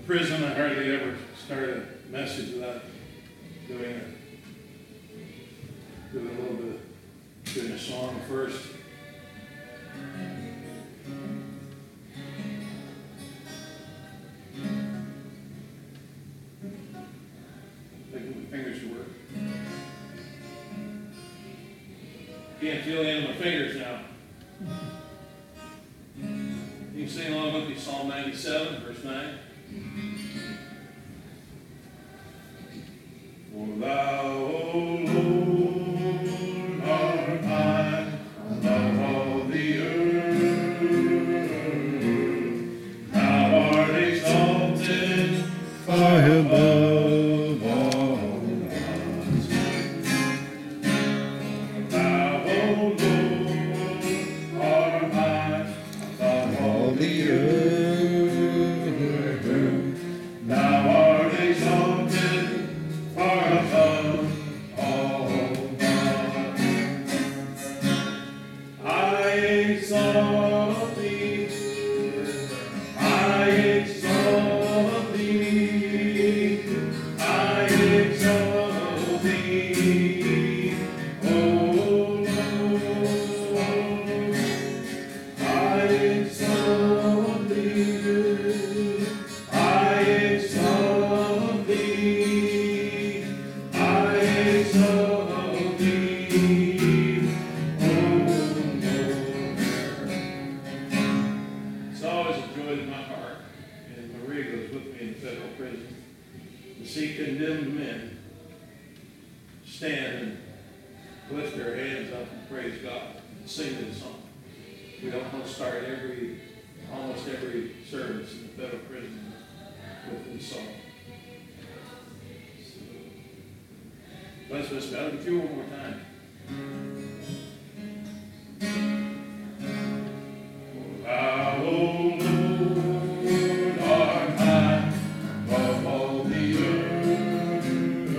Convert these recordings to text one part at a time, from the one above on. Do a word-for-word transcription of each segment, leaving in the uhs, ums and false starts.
prison, I hardly ever start a message without doing a, doing a little bit of, doing a song first. Making my fingers work. Can't feel the end of my fingers now. You can sing along with me, Psalm ninety-seven, verse nine. For thou, O Lord, art high above all the earth. Thou art exalted far above all gods. Thou, O Lord, art high above all the earth. Thou art exalted far above all gods. I exalt thee, I exalt thee, I exalt thee, O Lord. I exalt thee, I exalt thee, I exalt thee, O Lord. It's always a joy in my heart, and Maria goes with me in the federal prison, to see condemned men stand and lift their hands up and praise God and sing this song. We almost start every, almost every service in the federal prison with this song. So, let's just spell it with you one more time. For thou, O Lord, art high above all the earth.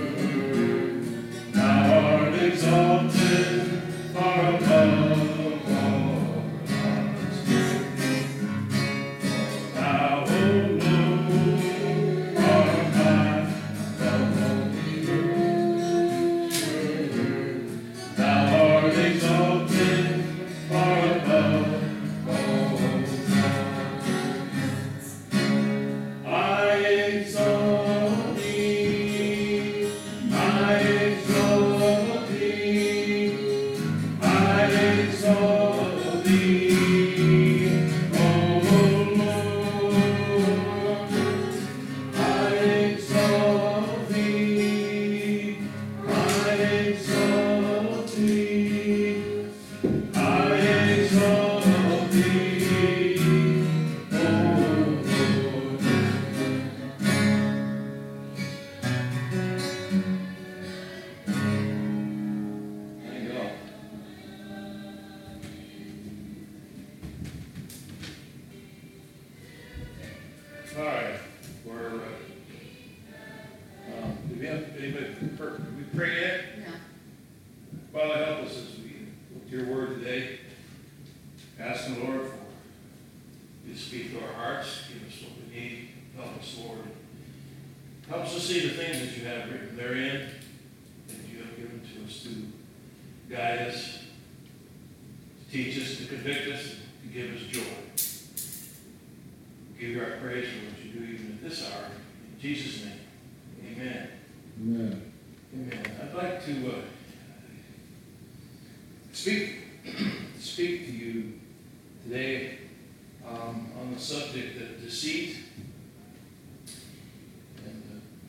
Thou art exalted far above all gods. Thou, O Lord, art high above all the earth. Thou art exalted far above all gods. I exalt thee, I exalt thee, I exalt thee, O Lord. I exalt thee, I exalt thee, I exalt thee, O Lord. Thank God. All right, we're, uh, um, do we have anybody, did we pray yet? No. Father, help us as we look to your word today. Asking the Lord for you to speak to our hearts, give us what we need. Help us, Lord. Help us to see the things that you have written therein, that you have given to us to guide us, to teach us, to convict us, to give us joy. We give you our praise for what you do even at this hour. In Jesus' name, amen. Amen. Amen. I'd like to uh, speak speak to you today um, on the subject of deceit. And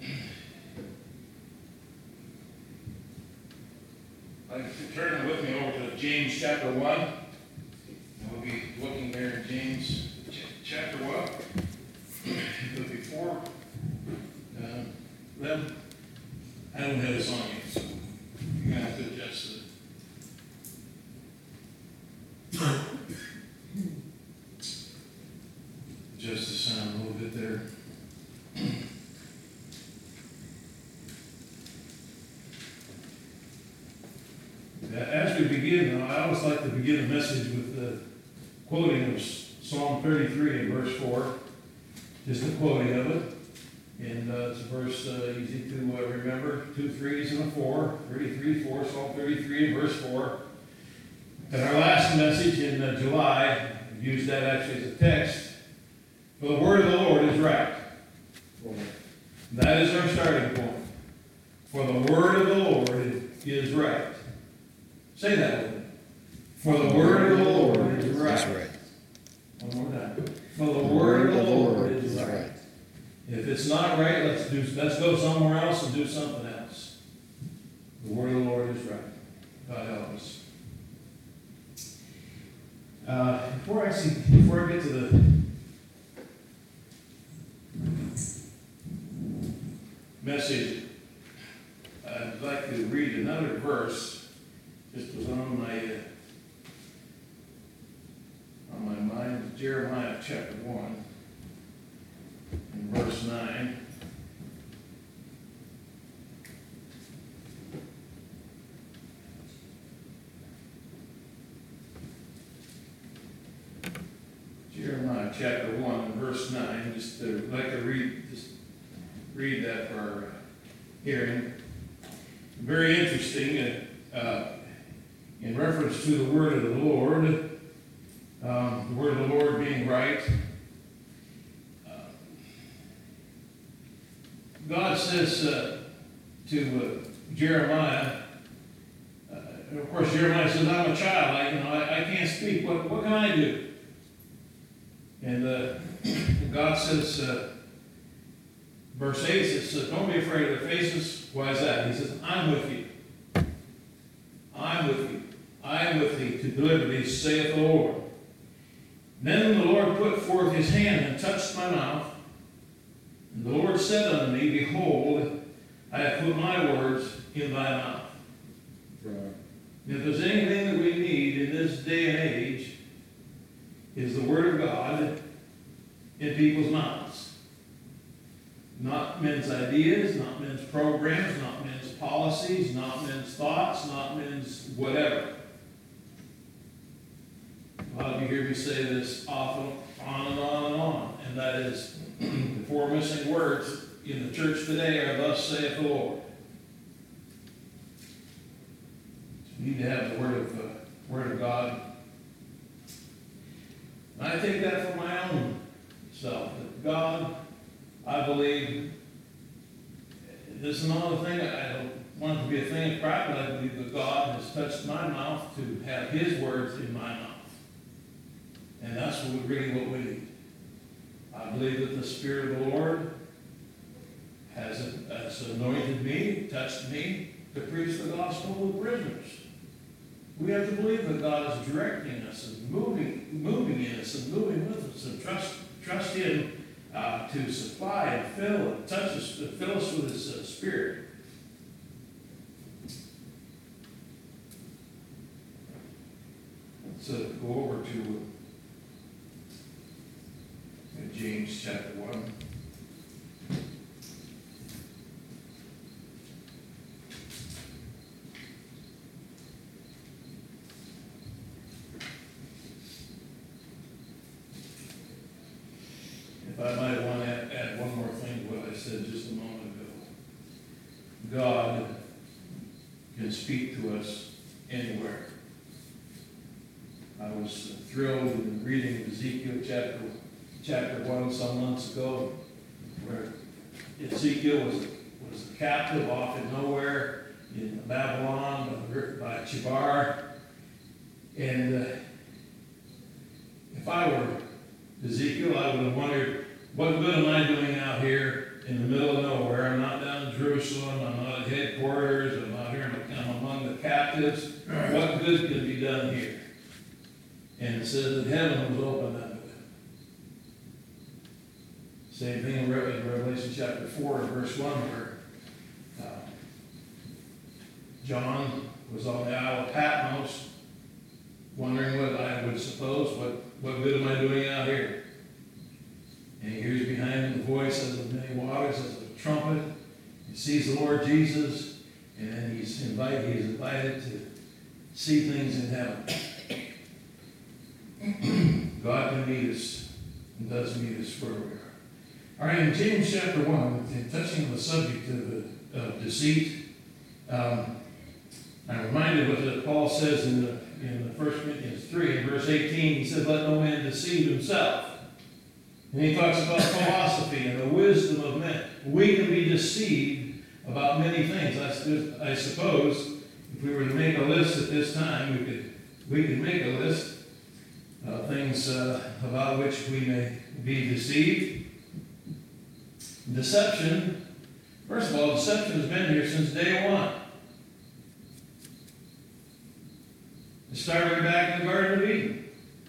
uh, I'd like you to turn with me over to James chapter one. And we'll be looking there in James ch- chapter one. But before um, them, I don't have this on me, so you're going to have to adjust it. Adjust the sound a little bit there. As we begin, I always like to begin a message with the quoting of Psalm thirty-three and verse four. Just a quoting of it. And uh, it's a verse uh, easy to uh, remember. Two threes and a four. thirty-three, four, Psalm thirty-three, verse four. And our last message in uh, July, we used that actually as a text. For the word of the Lord is right. That is our starting point. For the word of the Lord is right. Say that with me. For the word of the Lord is right. That's right. One more time. For the word of the Lord is right. If it's not right, let's do. Let's go somewhere else and do something else. The word of the Lord is right. God help us. Uh, before I see, before I get to the message, I'd like to read another verse. Just was on my uh, on my mind. Jeremiah chapter one, and verse nine. Jeremiah chapter one and verse nine. Just to, I'd like to read just read that for our hearing. Very interesting. Uh, in reference to the word of the Lord, um, the word of the Lord being right. Uh, God says uh, to uh, Jeremiah, uh, and of course Jeremiah says, "I'm a child. I, you know, I, I can't speak. What, what can I do?" And uh, God says, uh, verse eight says, "Don't be afraid of their faces." Why is that? He says, "I'm with you. I'm with you. I am with thee to deliver thee, saith the Lord." Then the Lord put forth his hand and touched my mouth. And the Lord said unto me, "Behold, I have put my words in thy mouth." Right. And if there's anything that we need in this day and age, is the word of God in people's mouths. Not men's ideas, not men's programs, not men's policies, not men's thoughts, not men's whatever. A lot of you hear me say this often, on and on and on, and that is the four missing words in the church today are, "Thus saith the Lord." So we need to have the word of uh, word of God. And I take that for my own self. That God, I believe, this is not a thing, I don't want it to be a thing of pride, but I believe that God has touched my mouth to have his words in my mouth. And that's what we, really what we need. I believe that the Spirit of the Lord has, has anointed me, touched me to preach the gospel to the prisoners. We have to believe that God is directing us and moving, moving in us and moving with us, and trust, trust Him uh, to supply and fill and touch us, and fill us with His uh, Spirit. Let's uh, go over to uh, James chapter one. If I might want to add, add one more thing to what I said just a moment ago. God can speak to us anywhere. I was thrilled in reading Ezekiel chapter, chapter one some months ago, where Ezekiel was, was a captive off in nowhere in Babylon by Chibar. And uh, if I were Ezekiel, I would have wondered, what good am I doing out here in the middle of nowhere? I'm not down in Jerusalem. I'm not at headquarters. I'm not here. I'm among the captives. What good can be done here? And it says that heaven was opened unto him. Same thing in Revelation chapter four, verse one, where uh, John was on the Isle of Patmos, wondering what I would suppose, what, what good am I doing out here? And he hears behind him the voice as of many waters, as of a trumpet. He sees the Lord Jesus, and then he's invited, he's invited to see things in heaven. God can meet us, and does meet us where we are. All right, in James chapter one, in touching on the subject of, uh, of deceit, um, I'm reminded what the, Paul says in the in the First Corinthians three, in verse eighteen. He says, "Let no man deceive himself." And he talks about philosophy and the wisdom of men. We can be deceived about many things. I, I suppose if we were to make a list at this time, we could we could make a list of things uh, about which we may be deceived. Deception. First of all, deception has been here since day one. It started back in the Garden of Eden.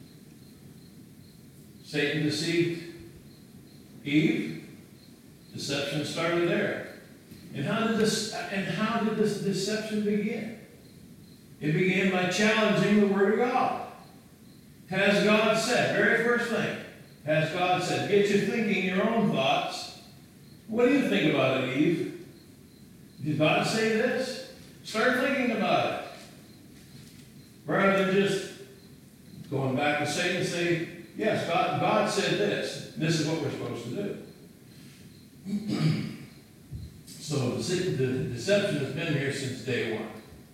Satan deceived Eve. Deception started there. And how did this and how did this deception begin? It began by challenging the Word of God. Has God said, very first thing, has God said, get you thinking your own thoughts. What do you think about it, Eve? Did God say this? Start thinking about it. Rather than just going back to Satan and say, yes, God, God said this. This is what we're supposed to do. So the, the deception has been here since day one.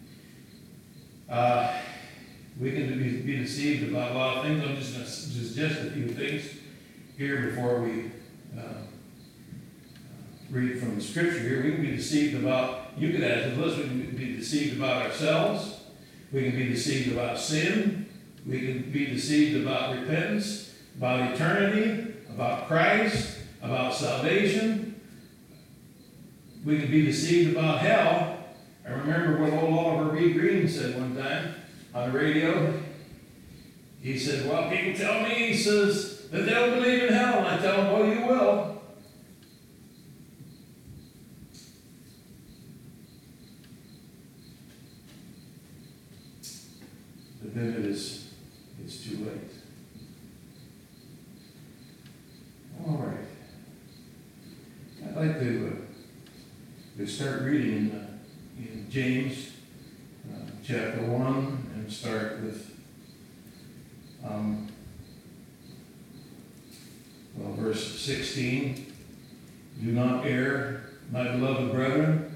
Uh, we can be, be deceived about a lot of things. I'm just going to suggest a few things here before we uh, read from the scripture here. We can be deceived about, you could add to the list, we can be deceived about ourselves. We can be deceived about sin. We can be deceived about repentance, about eternity, about Christ, about salvation. We can be deceived about hell. I remember what old Oliver B. Green said one time on the radio. He said, well, people tell me, he says, that they don't believe in hell. And I tell them, well, you will. But then it is, it's too late. All right. I'd like to, uh, to start reading in, uh, in James uh, chapter one and start with um, well, verse sixteen. Do not err, my beloved brethren.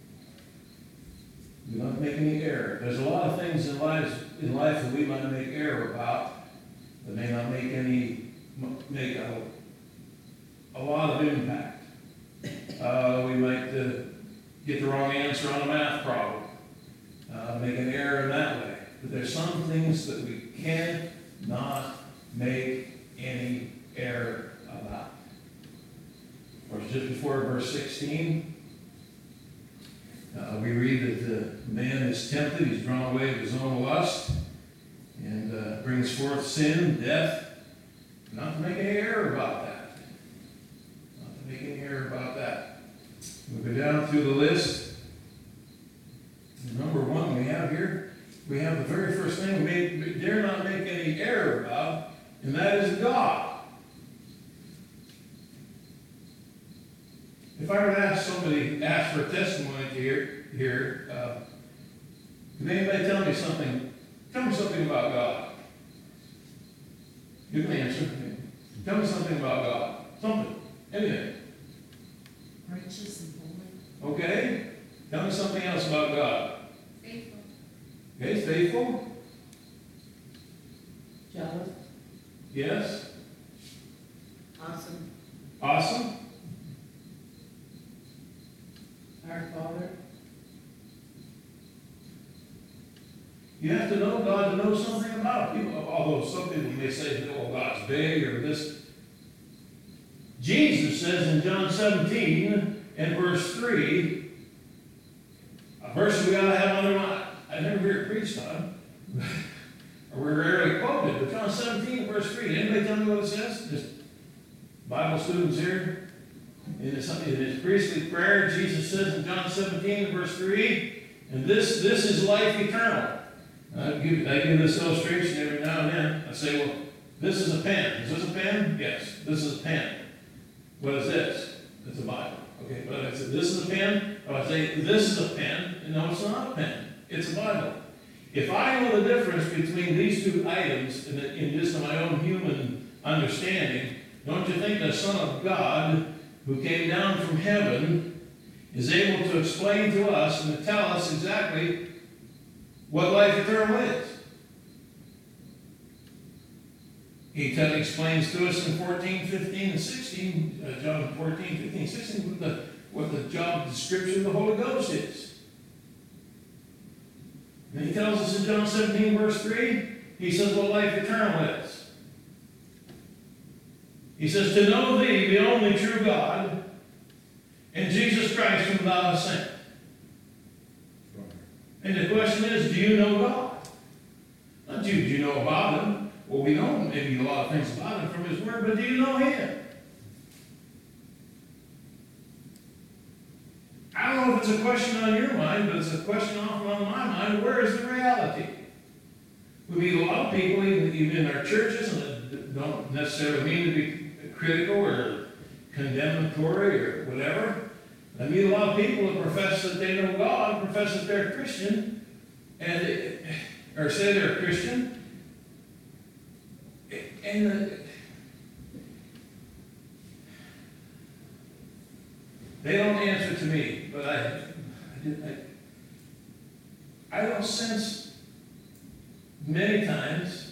Do not make any error. There's a lot of things in life, in life that we might make error about that may not make any, make a, a lot of impact. Uh, we might uh, get the wrong answer on a math problem, uh, make an error in that way. But there's some things that we cannot make any error about. Of course, just before verse sixteen, Uh, we read that the man is tempted, he's drawn away of his own lust, and uh, brings forth sin, death. Not to make any error about that. Not to make any error about that. We'll go down through the list. Number one we have here, we have the very first thing we, we dare not make any error about, and that is God. If I were to ask somebody, ask for a testimony here, here, uh, can anybody tell me something? Tell me something about God. You can answer. Tell me something about God. Something. Anything. Righteous and holy. Okay. Tell me something else about God. Faithful. Okay, faithful. Jealous. Yes. Awesome. Awesome. Our Father. You have to know God to know something about him. Although some people may say, oh, God's big or this. Jesus says in John seventeen and verse three, a verse we ought to have underlined. I never hear it preached on, or we're rarely quoted, but John seventeen verse three. Anybody tell me what it says? Just Bible students here. In his, in his priestly prayer, Jesus says in John seventeen verse three, and this this is life eternal. I give, I give this illustration every now and then. I say, well, this is a pen. Is this a pen? Yes, this is a pen. What is this? It's a Bible. Okay, but I say, this is a pen. Or I say, this is a pen. No, it's not a pen. It's a Bible. If I know the difference between these two items in, in just my own human understanding, don't you think the Son of God who came down from heaven, is able to explain to us and to tell us exactly what life eternal is. He tell, explains to us in fourteen, fifteen, and sixteen, uh, John fourteen, fifteen, sixteen, what the, what the job description of the Holy Ghost is. And he tells us in John seventeen, verse three, he says what life eternal is. He says, to know thee, the only true God, and Jesus Christ whom thou hast sent. And the question is, do you know God? Not do, do you know about him? Well, we know maybe a lot of things about him from his word, but do you know him? I don't know if it's a question on your mind, but it's a question often on my mind. Where is the reality? We meet a lot of people, even, even in our churches, and that don't necessarily mean to be critical or condemnatory or whatever. I meet a lot of people that profess that they know God, profess that they're Christian, and it, or say they're Christian, and uh, they don't answer to me. But I, I, I, I don't sense many times.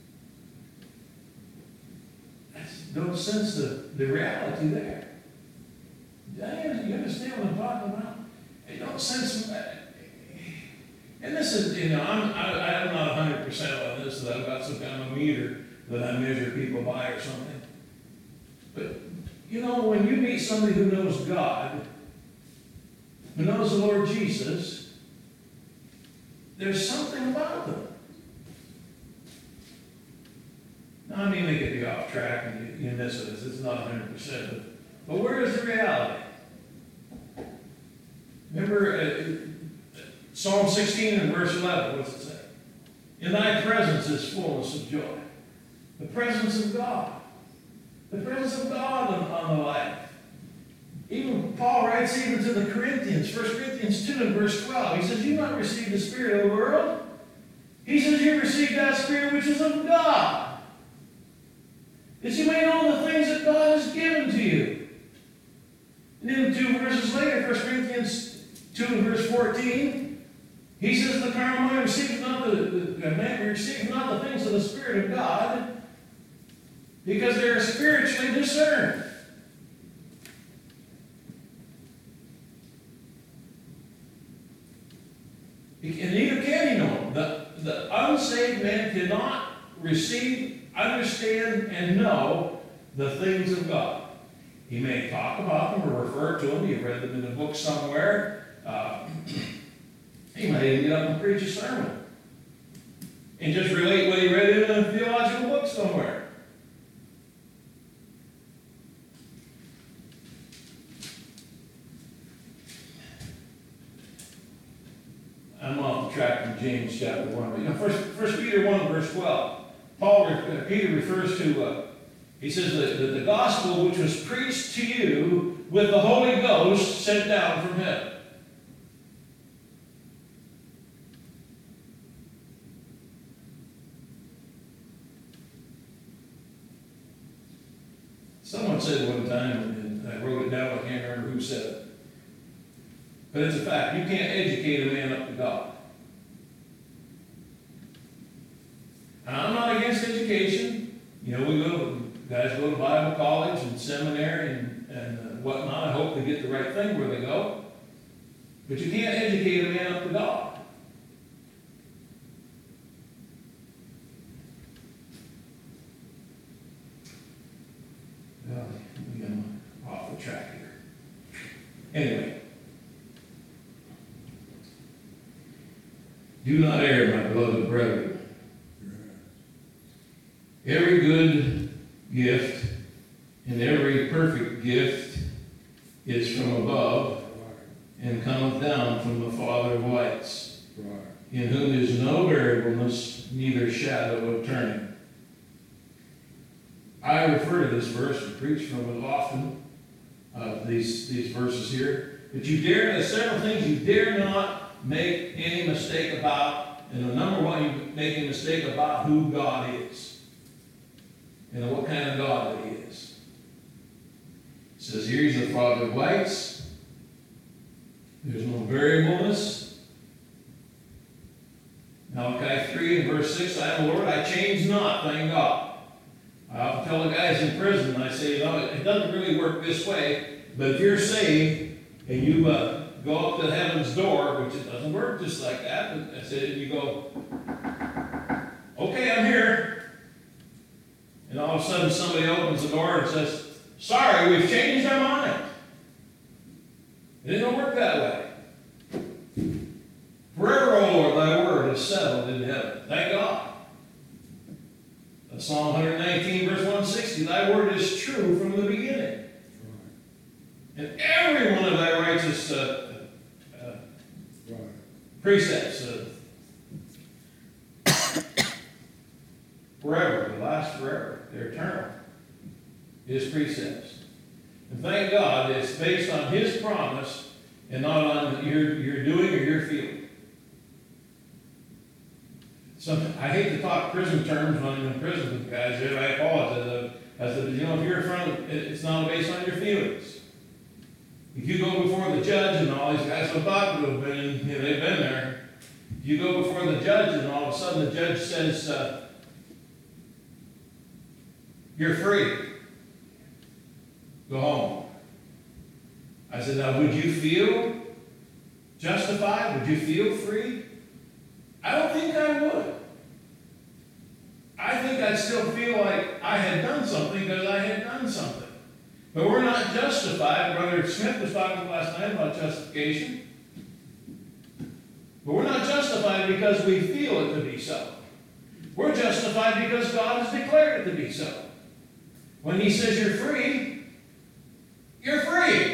I don't sense the, the reality there. You understand what I'm talking about? I don't sense. And this is, you know, I'm, I, I'm not one hundred percent on this, that I've got some kind of meter that I measure people by or something. But, you know, when you meet somebody who knows God, who knows the Lord Jesus, there's something about them. Now, I mean, they could be off track and you, you miss it. It's not one hundred percent. But, but where is the reality? Remember uh, Psalm sixteen and verse eleven, what's it say? In thy presence is fullness of joy. The presence of God. The presence of God on, on the life. Even Paul writes even to the Corinthians, First Corinthians two and verse twelve. He says, you not receive the spirit of the world. He says, you received that spirit which is of God. That you may know the things that God has given to you. And then two verses later, First Corinthians two and verse fourteen, he says, the carnal mind receives not the, the, the man receives not the things of the Spirit of God, because they are spiritually discerned. And neither can he know. The, the unsaved man cannot receive, understand, and know the things of God. He may talk about them or refer to them. You've read them in a book somewhere. Uh, he might even get up and preach a sermon and just relate what he read in a theological book somewhere. I'm off the track from James chapter one. You know, first, first Peter one, verse twelve. Paul, uh, Peter refers to, uh, he says that the, the gospel which was preached to you with the Holy Ghost sent down from heaven. Someone said one time, and I wrote it down, I can't remember who said it. But it's a fact. You can't educate a man up to God. And I'm not against education. You know, we go, guys go to Bible college and seminary and, and uh, whatnot. I hope they get the right thing where they go. But you can't educate a man up to God. Well, I'm off the track here. Anyway. Do not err, my beloved brethren. Every good gift and every perfect gift is from above and cometh down from the Father of lights, in whom is no variableness, neither shadow of turning. I refer to this verse and preach from it often, uh, these, these verses here. But you dare, there's several things you dare not make any mistake about. And the number one, you make a mistake about who God is. And what kind of God that he is. says here he's the father of lights. There's no variableness. Malachi three and verse six, I am the Lord, I change not, thank God. I often tell the guys in prison, I say, you know, it doesn't really work this way, but if you're saved and you uh, go up to heaven's door, which it doesn't work just like that, but I said, you go, okay, I'm here. And all of a sudden somebody opens the door and says, sorry, we've changed our mind. It didn't work that way. Forever, O Lord, thy word is settled in heaven. Thank God. Psalm one nineteen, verse one sixty, thy word is true from the beginning. And every one of thy righteous uh, uh, precepts, uh, forever, they last forever, they're eternal. His precepts. And thank God it's based on his promise and not on your, your doing or your feeling. Some, I hate to talk prison terms when I'm in prison with guys. I apologize. As a, you know, if you're in front of, it's not based on your feelings. If you go before the judge, and all these guys will talk to have been, you know, they've been there. You go before the judge, and all of a sudden the judge says, uh, "You're free. Go home." I said, "Now, would you feel justified? Would you feel free?" I don't think I would. I think I'd still feel like I had done something because I had done something. But we're not justified. Brother Smith was talking last night about justification. But we're not justified because we feel it to be so. We're justified because God has declared it to be so. When he says you're free, you're free.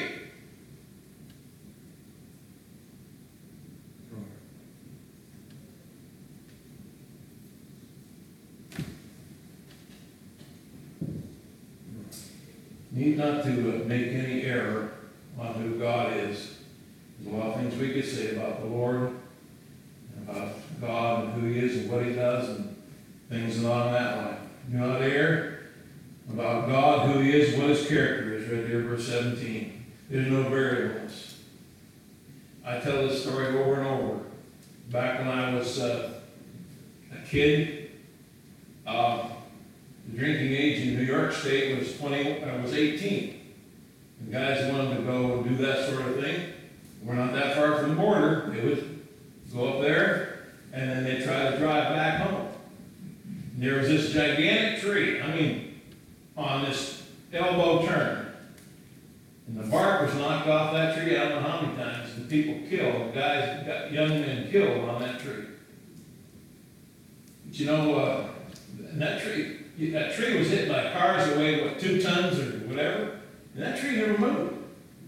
Need not to uh, make any error on who God is. There's a lot of things we could say about the Lord, and about God and who he is and what he does and things along that line. Do not err about God, who he is, what his character is, right there, verse seventeen. There's no variables. I tell this story over and over. Back when I was uh, a kid, uh, the drinking age in New York State was twenty. I was eighteen. And guys wanted to go do that sort of thing. We're not that far from the border. They would go up there, and then they try to drive back home. And there was this gigantic tree. I mean, on this elbow turn, and the bark was knocked off that tree. I don't know how many times the people killed. Guys, got young men killed on that tree. But you know, uh, that tree. That tree was hit by cars that weighed, what, two tons or whatever, and that tree never moved.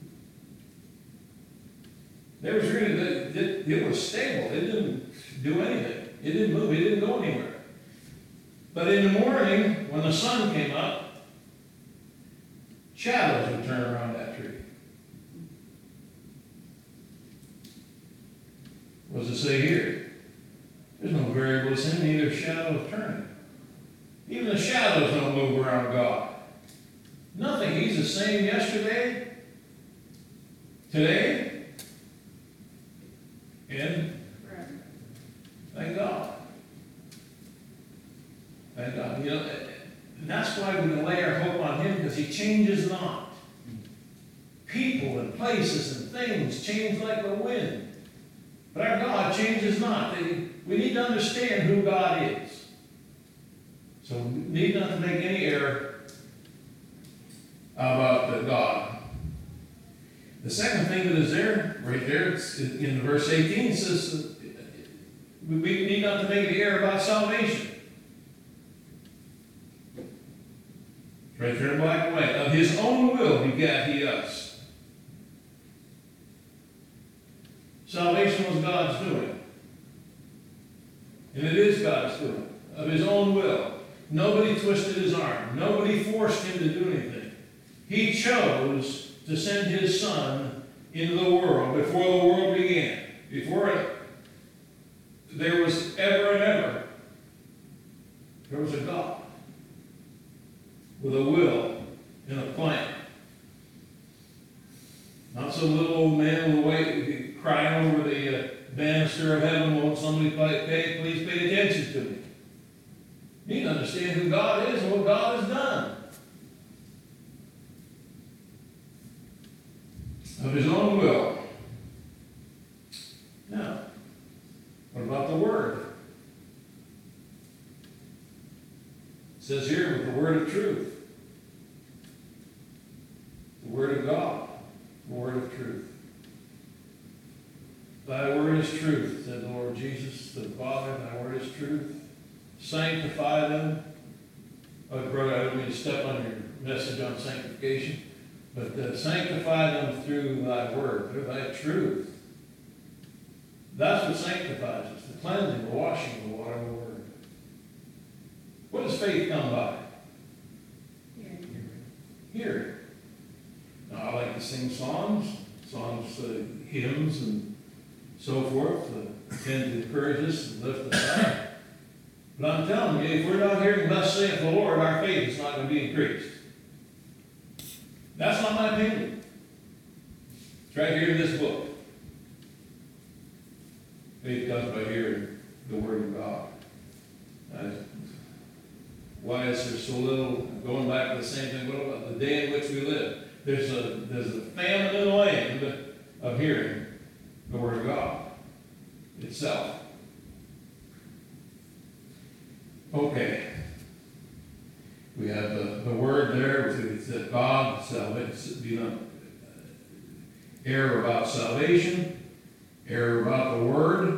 There was really, it, it was stable. It didn't do anything. It didn't move. It didn't go anywhere. But in the morning, when the sun came up, shadows would turn around that tree. What does it say here? There's no variableness in either shadow of turning. Even the shadows don't move around God. Nothing. He's the same yesterday, today, and thank God. Thank God. You know, and that's why we can lay our hope on him, because he changes not. People and places and things change like the wind. But our God changes not. We need to understand who God is. So we need not to make any error about the God. The second thing that is there, right there, it's in verse eighteen, it says we need not to make the error about salvation. Right there in black and white. Of his own will begat he us. Salvation was God's doing. And it is God's doing. Of his own will. Nobody twisted his arm. Nobody forced him to do anything. He chose to send his son into the world before the world began. Before it, there was ever and ever, there was a God with a will and a plan. Not some little old man with a white crying over the uh, banister of heaven, won't somebody pay, pay, please pay attention to me. You need to understand who God is and what God has done. Of his own will. Now, what about the Word? It says here with the word of truth. The Word of God. The Word of truth. Thy word is truth, said the Lord Jesus to the Father. Thy word is truth. Sanctify them. Oh, brother, I don't mean to step on your message on sanctification, but uh, sanctify them through thy word, through thy truth. That's what sanctifies us, the cleansing, the washing of the water of the word. What does faith come by? Hearing. Hearing. Now, I like to sing songs, songs, uh, hymns, and so forth, uh, tend to encourage us and lift us up. But I'm telling you, if we're not hearing thus saith the Lord, our faith is not going to be increased. That's not my opinion. It's right here in this book. Faith comes by hearing the Word of God. Uh, why is there so little, going back to the same thing, what about the day in which we live? There's a, there's a famine in the land of hearing the Word of God itself. Okay. We have the, the word there, it's that God, salvation, you know, error about salvation, error about the word.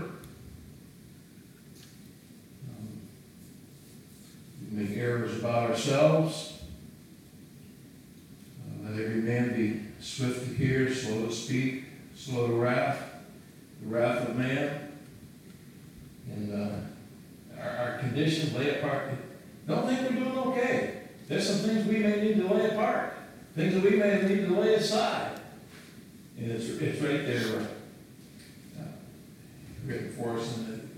Um, we make errors about ourselves. Uh, let every man be swift to hear, slow to speak, slow to wrath, the wrath of man. And uh, our, our condition, lay apart. Don't think we're doing okay. There's some things we may need to lay apart. Things that we may need to lay aside. And it's, it's right there uh, written for us. In the,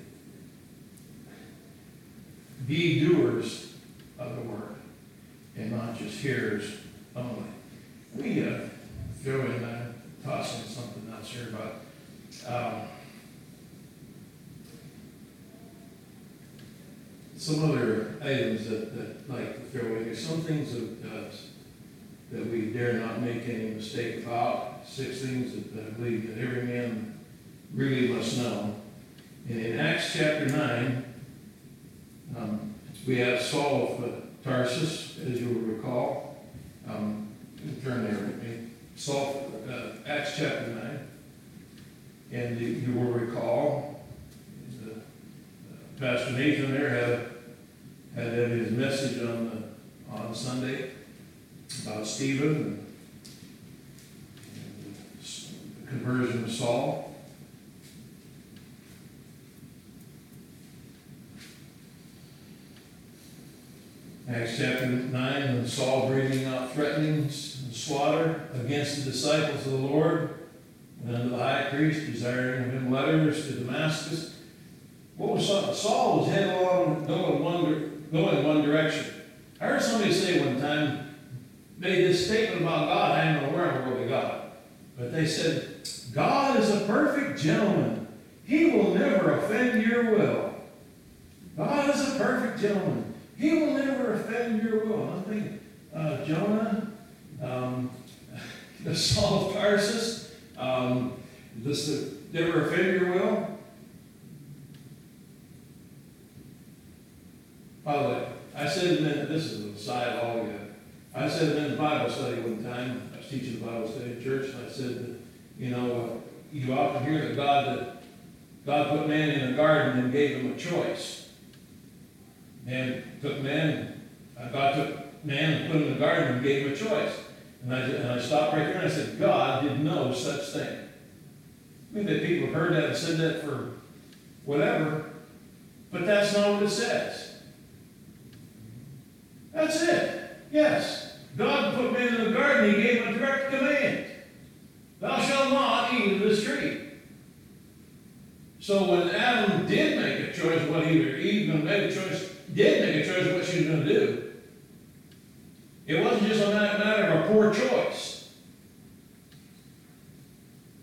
be doers of the word and not just hearers only. We uh, throw in, uh, tossing something else here about um, some other items that, that like to throw in here. Some things that, uh, that we dare not make any mistake about. Six things that I believe that every man really must know. And in Acts chapter nine, um, we have Saul of uh, Tarsus, as you will recall. Um, turn there with me. Saul, uh, Acts chapter nine. And you, you will recall, uh, uh, Pastor Nathan there had had his message on the, on Sunday about Stephen and, and the conversion of Saul. Acts chapter nine, and Saul breathing out threatenings and slaughter against the disciples of the Lord, and unto the high priest, desiring of him letters to Damascus. What was Saul? Saul was heading along, going one, going one direction. I heard somebody say one time, made this statement about God. I don't know where I'm going to God. But they said, God is a perfect gentleman. He will never offend your will. God is a perfect gentleman. He will never offend your will. I'm thinking, uh, Jonah, um, Saul of Tarsus, um, this uh, never offend your will. By the way, I said, this is an aside altogether. I said in the Bible study one time, I was teaching the Bible study at church, and I said that, you know, uh, you often hear that God, that God put man in a garden and gave him a choice. Man took man, uh, God took man and put him in a garden and gave him a choice. And I, and I stopped right there and I said, God did no such thing. I mean, that people have heard that and said that for whatever, but that's not what it says. That's it. Yes. God put man in the garden, he gave him a direct command. Thou shalt not eat of this tree. So when Adam did make a choice what he would eat, and made a choice, did make a choice of what she was going to do, it wasn't just a matter of a poor choice.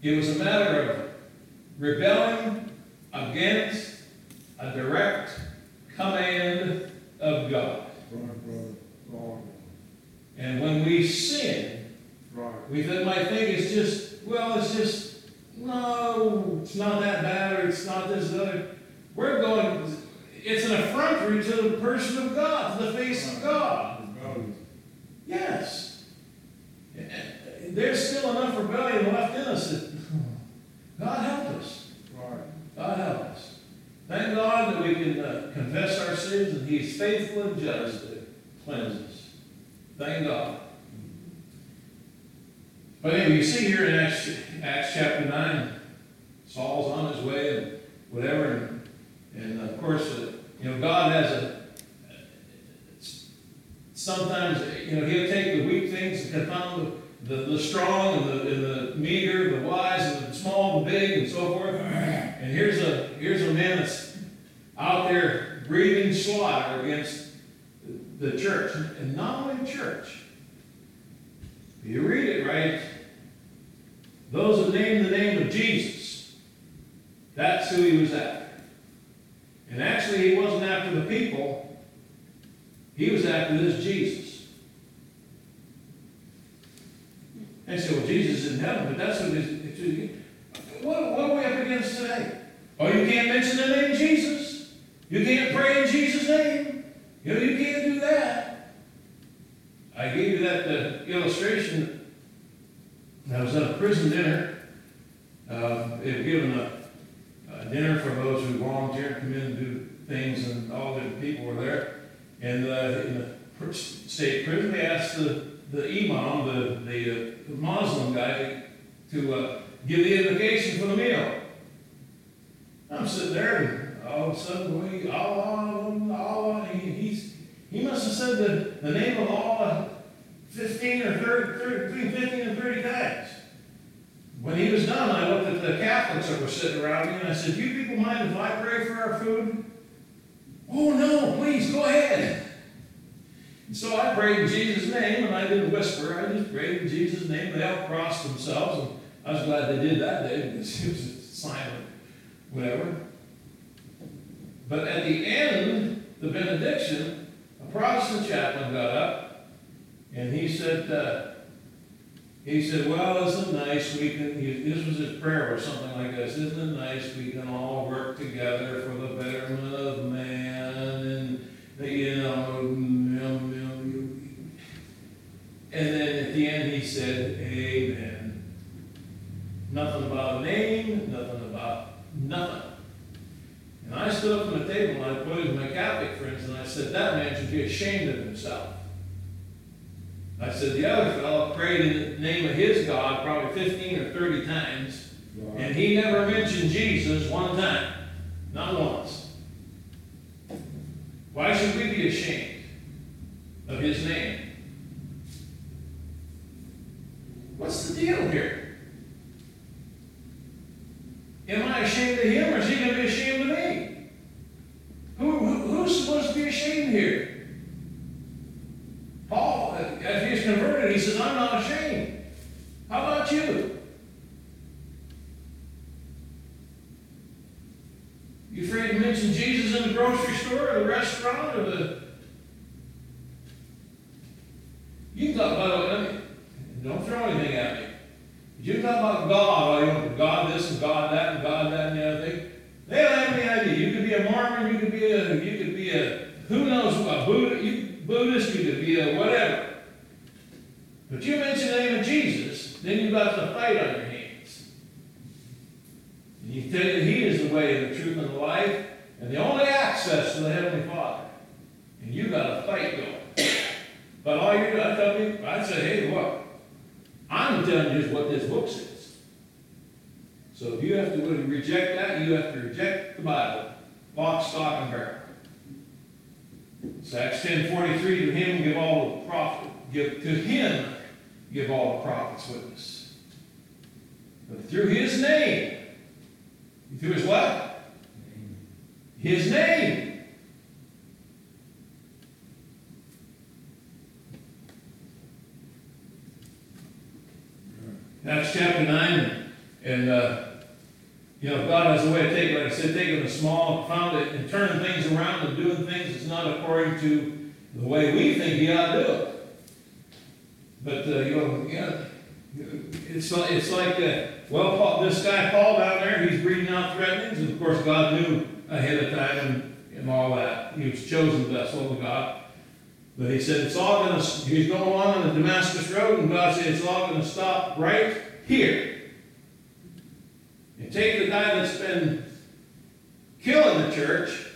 It was a matter of rebelling against a direct command of God. Right, brother. Right. And when we sin, Right. we th- might think it's just, well, it's just, no, it's not that bad, or it's not this, other. We're going, it's an effrontery to the person of God, to the face of God. Rebellion. Yes. There's still enough rebellion left in us that God help us. Right. God help us. Thank God that we can uh, confess our sins and He's faithful and just to cleanse us. Thank God. But anyway, you see here in Acts, Acts chapter nine, Saul's on his way and whatever, and, and of course, uh, you know, God has a, sometimes, you know, He'll take the weak things and confound the, the, the strong and the, and the meager, the wise and the small, the big, and so forth. And here's a, here's a man that's out there breathing slaughter against the church, and not only church. You read it right. Those that name the name of Jesus, that's who he was after. And actually, he wasn't after the people. He was after this Jesus. And say, well, Jesus is in heaven, but that's what it is. What, what are we up against today? Oh, you can't mention the name Jesus. You can't pray in Jesus' name. You know, you can't do that. I gave you that uh, illustration. I was at a prison dinner. Uh, they were given a, a dinner for those who volunteer to come in and do things, and all the people were there. And uh, in the pr- state prison, they asked the, the imam, the, the, uh, the Muslim guy, to uh, give the invocation for the meal. I'm sitting there, and all of a sudden, we, Allah, Allah, he, he's, he must have said the, the name of Allah fifteen or thirty, thirty, between fifteen and thirty times. When he was done, I looked at the Catholics that were sitting around me, and I said, do you people mind if I pray for our food? Oh, no, please, go ahead. And so I prayed in Jesus' name, and I didn't whisper. I just prayed in Jesus' name. They all crossed themselves, and I was glad they did that day, because it was a sign of whatever. But at the end, the benediction, a Protestant chaplain got up, and he said, uh, he said, well, isn't it nice we can, he, this was his prayer or something like this, isn't it nice we can all work together for the betterment of man, and, you know, and then at the end he said, amen. Nothing about a name, nothing about nothing. And I stood up from the table and I pointed to my Catholic friends and I said, that man should be ashamed of himself. I said, the other fellow prayed in the name of his God probably fifteen or thirty times, Right. and he never mentioned Jesus one time. Not once. Why should we be ashamed of his name? What's the deal here? Am I ashamed of him, or is he going to be ashamed of me? Who, who, who's supposed to be ashamed here? Paul, as he's converted, he says, I'm not ashamed. How about you? You afraid to mention Jesus in the grocery store or the restaurant or the... You can talk about, don't throw anything at me. You can talk about God, all you want, God this and God that and God that and the other thing. They don't have any idea. You could be a Mormon, you could be a, you could be a, who knows what, Buddha, you, Buddhist, you could be a whatever. But you mention the name of Jesus, then you've got the fight on your hands. And you tell you He is the way, the truth, and the life, and the only access to the Heavenly Father. And you've got a fight going. But all you I tell me, I say, hey, look, I'm telling you what this book says. So if you have to reject that, you have to reject the Bible. Lock, stock, and barrel. So Acts ten forty-three, to him give all the prophet, give to him give all the prophets witness. But through his name, through his what? His name. Acts chapter nine, And, uh, you know, God has a way of taking, like I said, taking a small, found it, and turning things around and doing things that's not according to the way we think He ought to do it. But, uh, you know, yeah, it's like, it's like uh, well, Paul, this guy Paul down there, he's breathing out threatenings, and of course God knew ahead of time and, and all that. He was chosen vessel of God. But he said it's all going to, he's going along on the Damascus Road, and God said it's all going to stop right here. And take the guy that's been killing the church,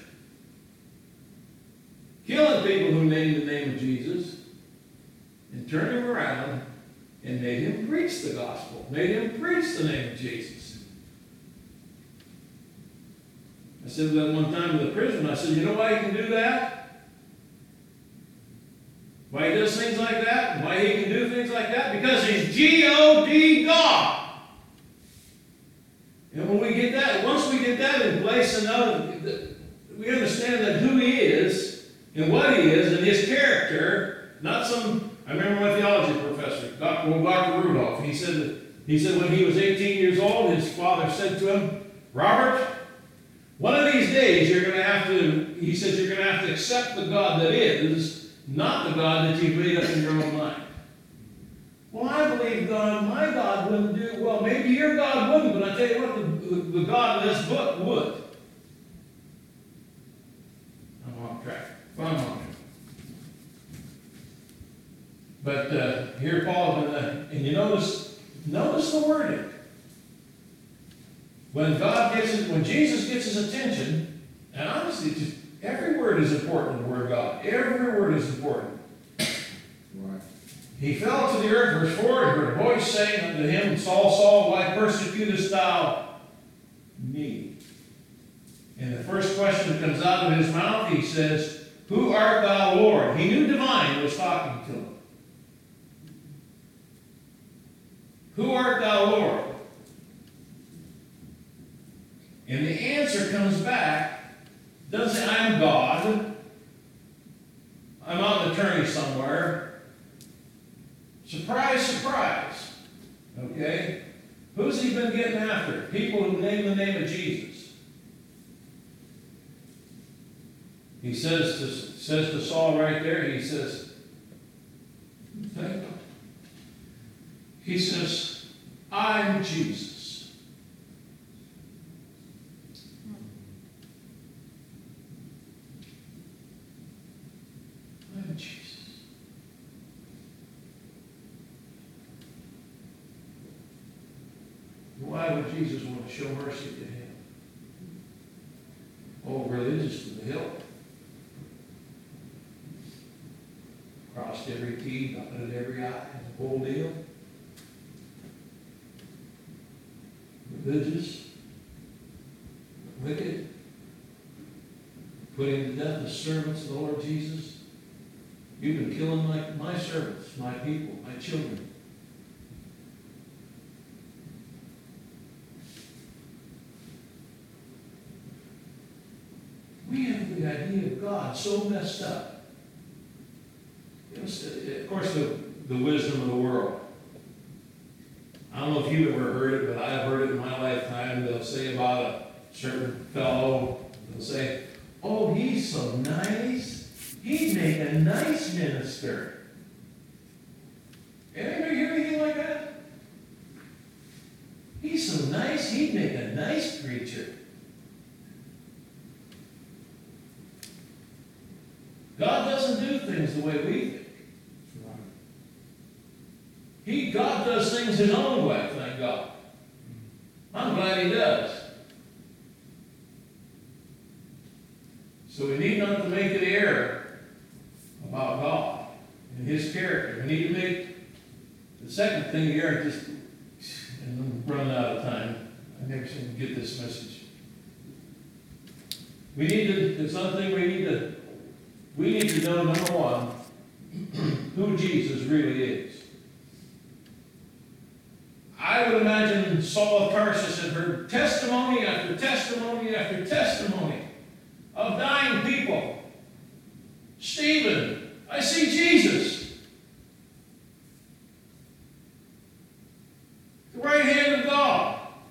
killing people who name the name of Jesus, and turn him around and made him preach the gospel, made him preach the name of Jesus. I said that one time to the prison, I said, you know why he can do that? Why he does things like that? Why he can do things like that? Because he's G O D God. And when we get that, once we get that in place, and know, we understand that who He is, and what He is, and His character, not some, I remember my theology professor, Doctor Well, Doctor Rudolph, he said, that, he said when he was eighteen years old, his father said to him, Robert, one of these days you're going to have to, he said, you're going to have to accept the God that is, not the God that you've made up in your own mind. Well, I believe God, my God wouldn't do, well, maybe your God wouldn't, but I tell you what, the, the, the God of this book would. I'm off track. Well, I'm on track. But uh, here Paul, uh, and you notice, notice the wording. When God gets it, when Jesus gets his attention, and honestly, just every word is important in the Word of God. Every word is important. Right. He fell to the earth, verse four, and heard a voice saying unto him, Saul, Saul, why persecutest thou me? And the first question that comes out of his mouth, he says, Who art thou, Lord? He knew divine was talking to him. Who art thou, Lord? And the answer comes back, doesn't say, I'm God. I'm on an attorney somewhere. Surprise, surprise. Okay? Who's he been getting after? People who name the name of Jesus. He says to, says to Saul right there, he says, he says, I'm Jesus. I'm Jesus. Why would Jesus want to show mercy to him? Oh, religious to the hilt. Crossed every T, dotted every I, the whole deal. Religious, wicked, putting to death the servants of the Lord Jesus. You've been killing my, my servants, my people, my children. We have the idea of God so messed up. You know, of course, the, the wisdom of the world. I don't know if you've ever heard it, but I've heard it in my lifetime. They'll say about a certain fellow, they'll say, oh, he's so nice. He'd make a nice minister. Anybody hear anything like that? He's so nice, he'd make a nice preacher. God doesn't do things the way we think. He, God does things His own way, thank God. I'm glad He does. So we need not to make an error about God and His character. We need to make the second thing here, just, and I'm running out of time. I never seem to get this message. We need to, there's something we need to, we need to know, number one, who Jesus really is. I would imagine Saul of Tarsus had heard testimony after testimony after testimony of dying people. Stephen, I see Jesus. The right hand of God.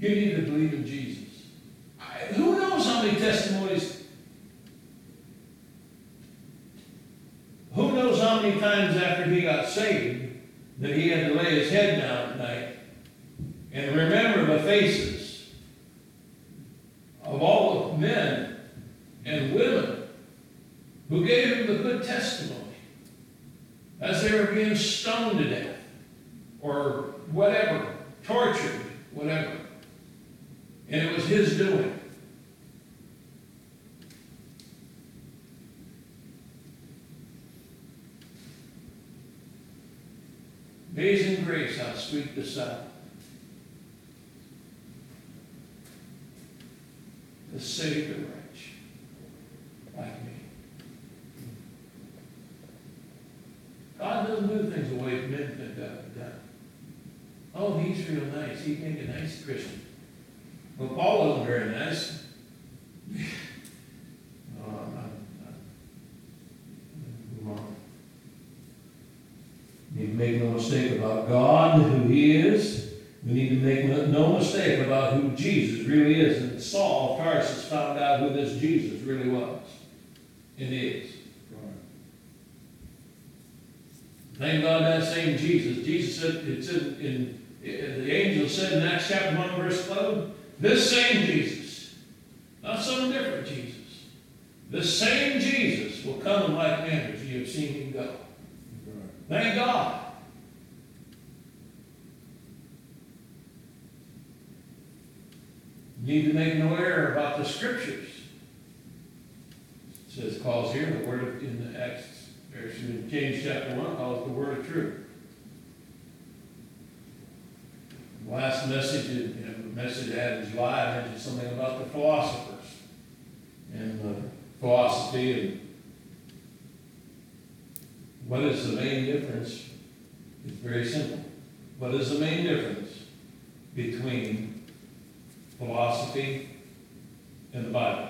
You need to believe in Jesus. I, who knows how many testimonies, who knows how many times after he got saved that he had to lay his head down at night and remember the faces of all the men and women who gave him the good testimony as they were being stoned to death or whatever, tortured, whatever. And it was his doing. Amazing grace, how sweet the sound to save the wretch like me. God doesn't do things the way men think God would done. Oh, he's real nice. He can be a nice Christian. Well, Paul wasn't very nice. No, I'm not. Move on. We need to make no mistake about God, who he is. We need to make no, no mistake about who Jesus really is. And Saul of Tarsus found out who this Jesus really was and is. Thank God that same Jesus. Jesus said, it said in, in the angel said in Acts chapter one, verse eleven, this same Jesus, not some different Jesus, this same Jesus will come in like manner as you have seen him go. Thank God. You need to make no error about the scriptures. It says, calls here the word of, in the Acts, or in James chapter one, calls the word of truth. Last message, you know, the message I had in July, I mentioned something about the philosophers and uh, philosophy and what is the main difference? It's very simple. What is the main difference between philosophy and the Bible?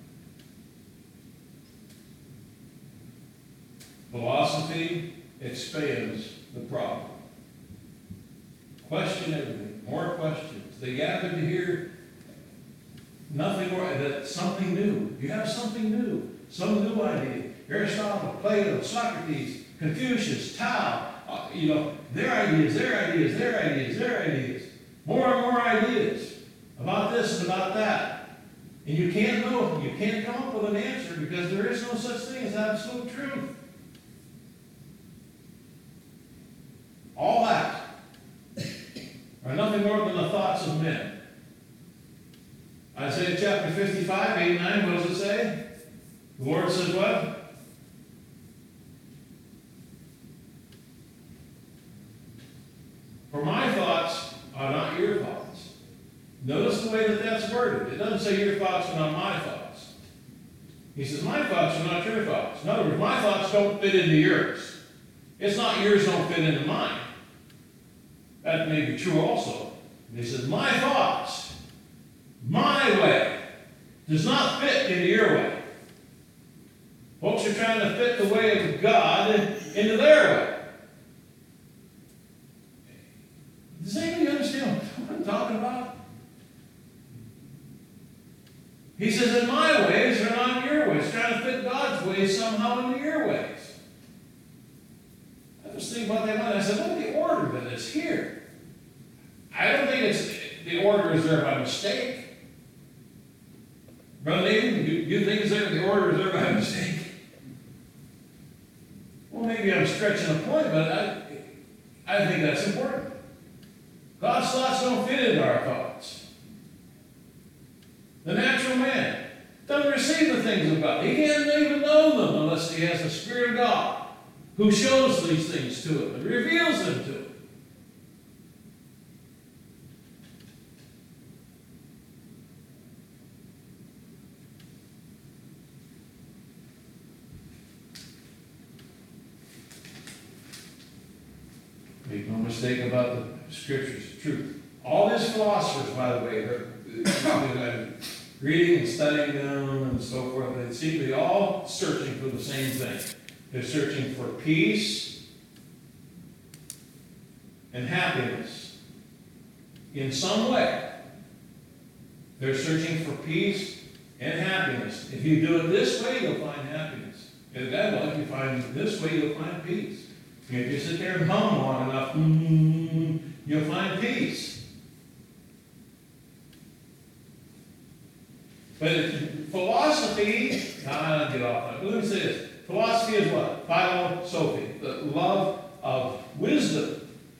Philosophy expands the problem. Question everything. More questions. They gather to hear nothing more than something new. You have something new. Some new idea. Aristotle, Plato, Socrates, Confucius, Tao, uh, you know, their ideas, their ideas, their ideas, their ideas. More and more ideas about this and about that. And you can't know, you can't come up with an answer because there is no such thing as absolute truth. All that are nothing more than the thoughts of men. Isaiah chapter fifty-five, eight and nine, what does it say? The Lord says what? For my thoughts are not your thoughts. Notice the way that that's worded. It doesn't say your thoughts are not my thoughts. He says my thoughts are not your thoughts. In other words, my thoughts don't fit into yours. It's not yours don't fit into mine. That may be true also. And he says, my thoughts, my way, does not fit into your way. Folks are trying to fit the way of God into their way. Does anybody understand what I'm talking about? He says that my ways are not your ways. Trying to fit God's ways somehow into your ways. I was thinking about that one. I said, look at the order that is here. I don't think it's the order is there by mistake. Brother Nathan, you, you think it's there, the order is there by mistake? Well, maybe I'm stretching a point, but I, I think that's important. God's thoughts don't fit into our thoughts. The natural man doesn't receive the things of God. He can't even know them unless he has the Spirit of God who shows these things to him and reveals them to him. Make no mistake about the scriptures, truth. All these philosophers, by the way, are reading and studying them and so forth, they seem to be all searching for the same thing. They're searching for peace and happiness in some way. They're searching for peace and happiness. If you do it this way, you'll find happiness. If that way, if you find it this way, you'll find peace. If you sit there and hum long enough, mm, you'll find peace. But if philosophy, I'll get off that. Let me say this. Philosophy is what? Philosophy, the love of wisdom.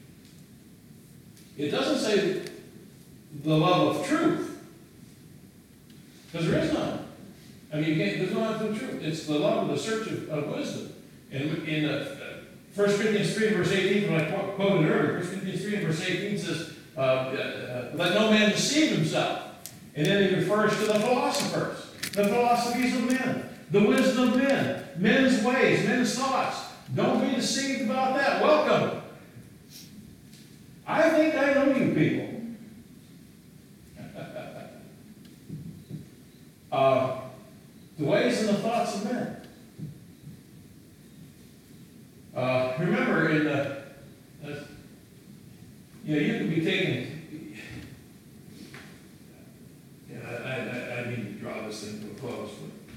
It doesn't say the love of truth, because there is none. I mean, you can't, there's no love of truth. It's the love of the search of, of wisdom. And in uh, First Corinthians three, verse eighteen, when I quoted earlier, First Corinthians three, verse eighteen says, uh, uh, let no man deceive himself. And then he refers to the philosophers, the philosophies of men, the wisdom of men, men's ways, men's thoughts. Don't be deceived about that. Welcome. I think I know you people. uh, the ways and the thoughts of men. Uh, remember, in the, uh, you know, you could be taking. Yeah, I, I, I need to draw this thing to a close.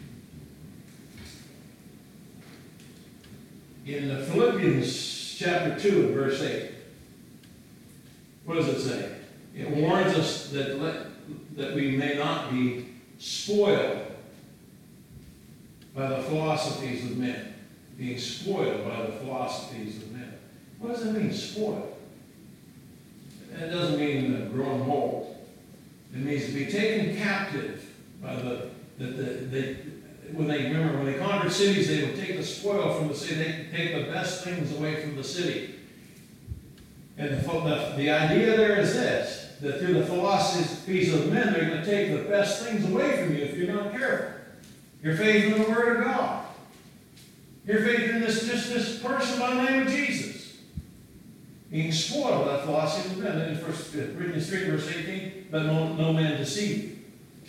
But in Philippians chapter two and verse eight, what does it say? It warns us that let, that we may not be spoiled by the philosophies of men. Being spoiled by the philosophies of men. What does that mean, spoiled? That doesn't mean uh, grown mold. It means to be taken captive by the, the, the, the when they, remember, when they conquered cities, they would take the spoil from the city, they take the best things away from the city. And the, the, the idea there is this, that through the philosophies of men, they're going to take the best things away from you if you're not careful. Your faith in the Word of God. Your faith in this, just this person by the name of Jesus. Being spoiled by the philosophy of men. In First Corinthians three, verse eighteen, let no, no man deceive you.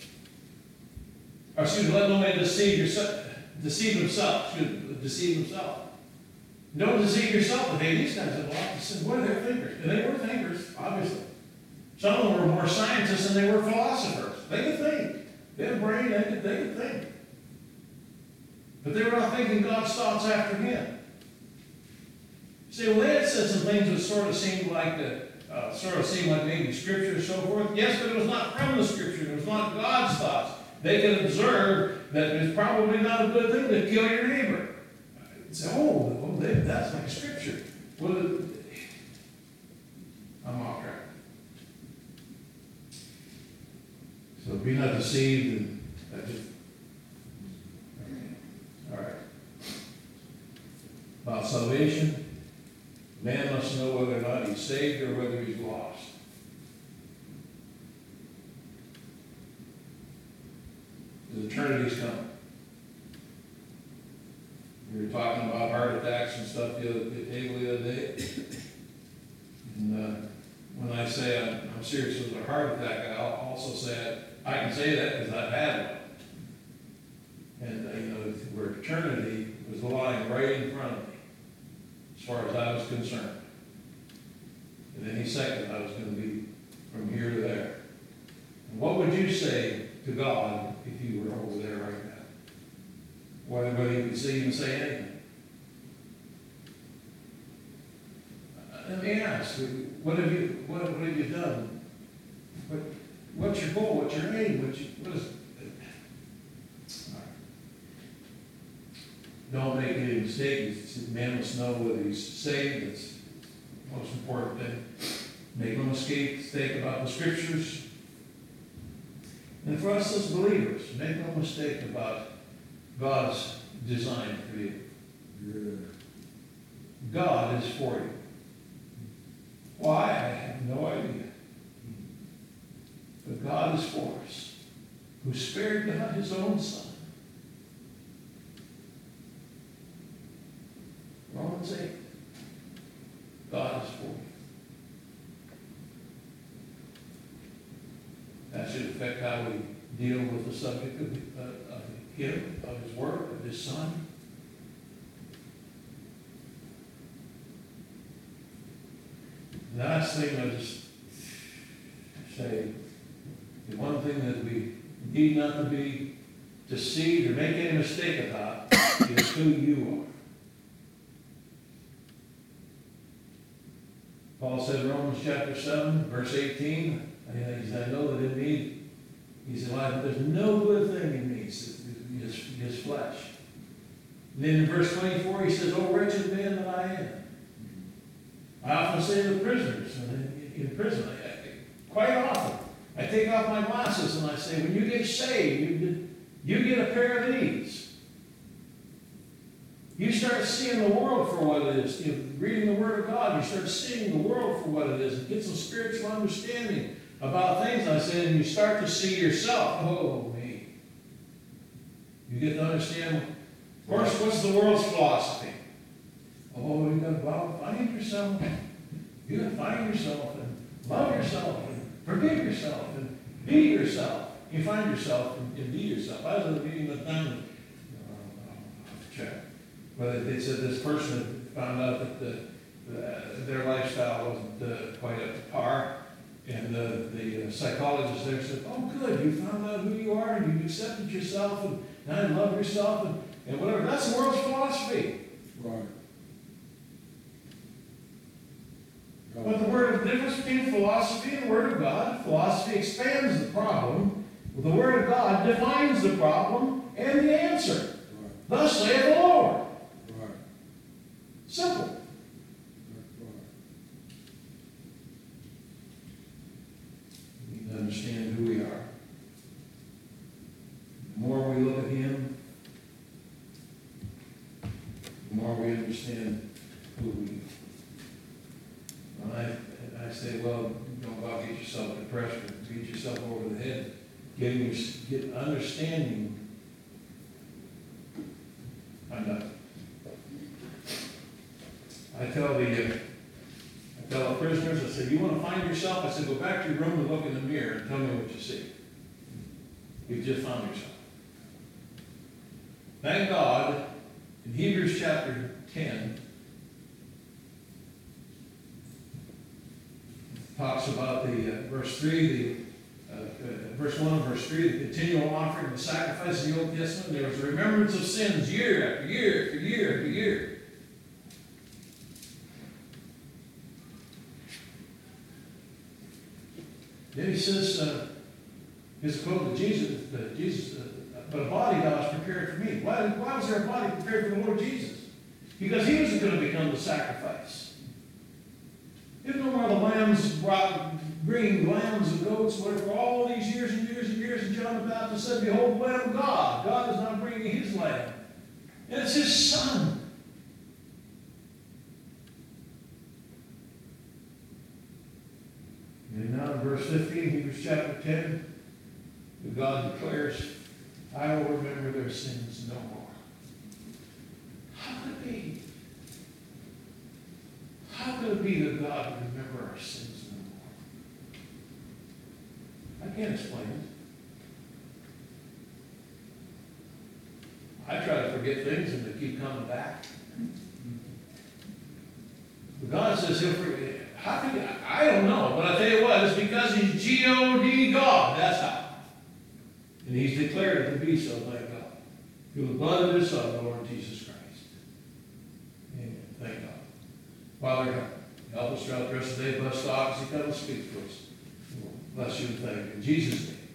Or excuse me, let no man deceive yourself, deceive himself. Excuse me, deceive himself. Don't deceive yourself. But hey, these guys have a lot to say. What are their thinkers? And they were thinkers, obviously. Some of them were more scientists than they were philosophers. They could think. They had a brain, they could, they could think. But they were not thinking God's thoughts after him. See, well, they had said some things that sort of seemed like the, uh, sort of seemed like maybe Scripture and so forth. Yes, but it was not from the Scripture. It was not God's thoughts. They could observe that it's probably not a good thing to kill your neighbor. I'd say, oh, oh they, that's like Scripture. Well, I'm off track. So be not deceived, and that just. All right. About salvation, man must know whether or not he's saved or whether he's lost. The eternity's coming. We were talking about heart attacks and stuff the other table the other day. And uh, when I say I'm, I'm serious with a heart attack, I'll also say I, I can say that because I've had one. And, uh, you know, where eternity was lying right in front of me, as far as I was concerned. And any second, I was going to be from here to there. And what would you say to God if you were over there right now? Whether, whether you could see even say anything. Uh, let me ask, what have you, what, what have you done? What, what's your goal? What's your aim? What's your, what is it? Don't make any mistakes. Man must know whether he's saved. It's the most important thing. Make no mistake about the Scriptures. And for us as believers, make no mistake about God's design for you. God is for you. Why? I have no idea. But God is for us, who spared not his own Son. Romans eight. God is for you. That should affect how we deal with the subject of, uh, of him, of his work, of his Son. The last thing I just say, one thing that we need not to be deceived or make any mistake about is who you are. Paul said in Romans chapter seven, verse eighteen, he said, I know that in me, he said, well, there's no good thing in me, his, his flesh. And then in verse twenty-four, he says, oh, wretched man that I am. I often say to the prisoners in, in prison, I, I, quite often, I take off my glasses and I say, when you get saved, you get, you get a pair of these. You start seeing the world for what it is. You know, reading the Word of God, you start seeing the world for what it is and get some spiritual understanding about things. I say, and you start to see yourself. Oh, me. You get to understand, of course, what's the world's philosophy? Oh, you got to well, find yourself. You got to find yourself and love yourself and forgive yourself and be yourself. You find yourself and, and be yourself. I was at a meeting with them. Uh, check. But they said this person had found out that the, the, their lifestyle wasn't uh, quite up to par. And uh, the uh, psychologist there said, oh, good, you found out who you are and you accepted yourself and now you love yourself and, and whatever. That's the world's philosophy. Right. But the word, the difference between philosophy and the Word of God, philosophy expands the problem. The Word of God defines the problem and the answer. Right. Thus saith the Lord. Right. Simple. That's right. We need to understand who we are. The more we look at Him, the more we understand who we are. When I, I say, well, don't go out and get yourself depressed or beat yourself over the head. Getting your, get understanding. I'm done. I tell the, uh, I tell the prisoners, I say, you want to find yourself? I said, go back to your room and look in the mirror and tell me what you see. You've just found yourself. Thank God, in Hebrews chapter ten, talks about the, uh, verse three, the, uh, uh, verse one and verse three, the continual offering of the sacrifice of the Old Testament. There was a remembrance of sins year after year after year after year. Then he says, uh, his quote to Jesus, uh, Jesus, uh, but a body thou hast prepared for me. Why, why was there a body prepared for the Lord Jesus? Because he was going to become the sacrifice. There's no more the lambs brought, bringing lambs and goats, whatever, all these years and years and years, and John the Baptist said, behold, the Lamb of God. God is not bringing his lamb. And it's his son. And now in verse fifteen, Hebrews chapter ten, God declares, I will remember their sins no more. How could it be? How could it be that God would remember our sins no more? I can't explain it. I try to forget things and they keep coming back. But God says he'll forget. How can you? I don't know, but I tell you what, it's because he's G O D God. That's how. And he's declared it to be so, thank God. Through the blood of his Son, the Lord Jesus Christ. Amen. Thank God. Father, help us throughout the rest of the day. Bless the ox. He comes and speak to us. Bless you and thank you. In Jesus' name.